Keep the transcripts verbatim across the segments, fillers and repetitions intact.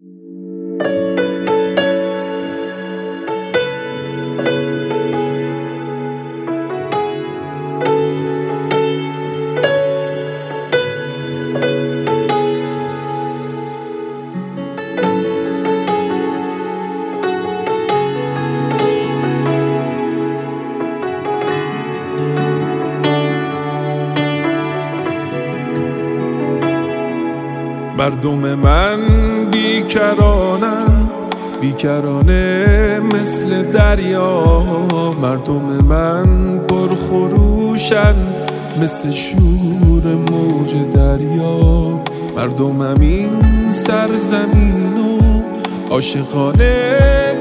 مردم من بیکرانم، بیکرانه مثل دریا. مردم من پرخروشن مثل شور موج دریا. مردمم این سرزمین و عاشقانه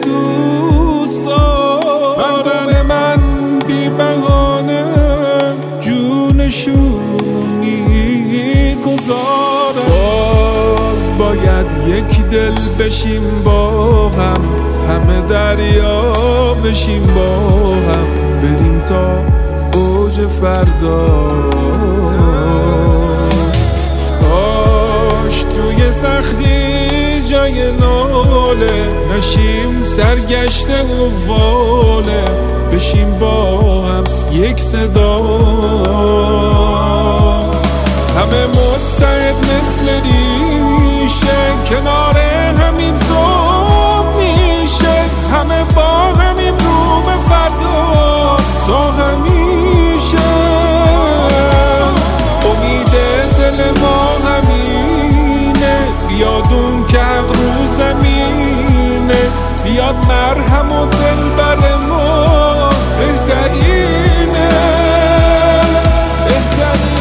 دوستا. مردم من بی بهانه جونشون میگذارن. باز باید یک دل بشیم با هم، همه دریا بشیم با هم، بریم تا اوج فردا. کاش توی سختی جای ناله نشیم سرگشته و واله، بشیم با هم یک صدا. همه متحد مثل ریشه کنار همین صبح میشه، همه با همین رو به فردا تا همیشه. امید دل ما همینه، بیادون که حق رو زمینه، بیاد مرهم و دل بر ما بهترینه، بهترینه.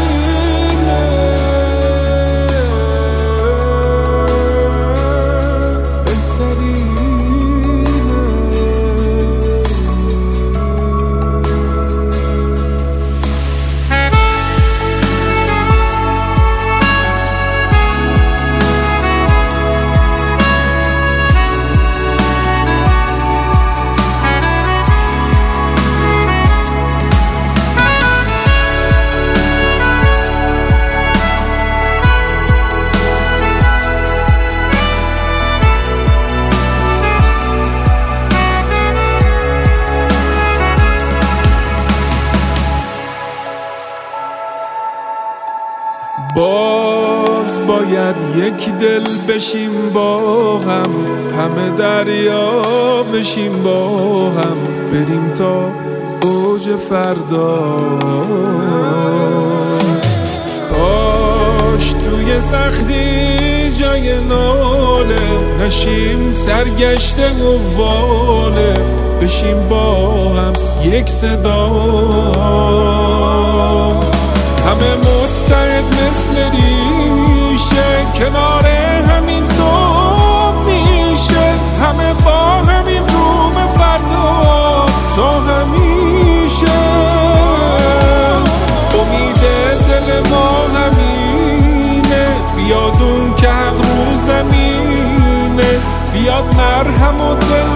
باز باید یک دل بشیم با هم، همه دریا بشیم با هم، بریم تا اوج فردا. کاش توی سختی جای ناله نشیم سرگشته و واله، بشیم با هم یک صدا. همه متحد مثل ریشه کنار همین صبح میشه، همه با همین رو به فردا تا همیشه. امید دل ما همینه، بیادون که حق رو زمینه، بیاد مرهم و دل